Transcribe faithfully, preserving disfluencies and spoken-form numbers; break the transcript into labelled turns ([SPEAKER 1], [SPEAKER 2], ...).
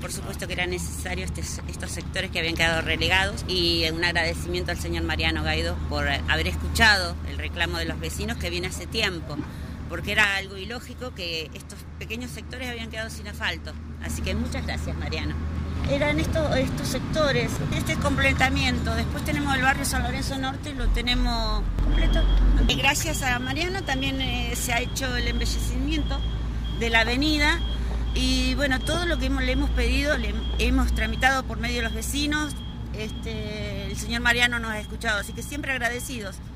[SPEAKER 1] por supuesto que era necesario este, estos sectores que habían quedado relegados, y un agradecimiento al señor Mariano Gaido por haber escuchado el reclamo de los vecinos que viene hace tiempo, porque era algo ilógico que estos pequeños sectores habían quedado sin asfalto. Así que muchas gracias, Mariano. Eran estos, estos sectores, este completamiento. Después tenemos el barrio San Lorenzo Norte, lo tenemos completo. Y gracias a Mariano también eh, se ha hecho el embellecimiento de la avenida, y bueno, todo lo que hemos, le hemos pedido, le hemos tramitado por medio de los vecinos. Este, el señor Mariano nos ha escuchado, así que siempre agradecidos.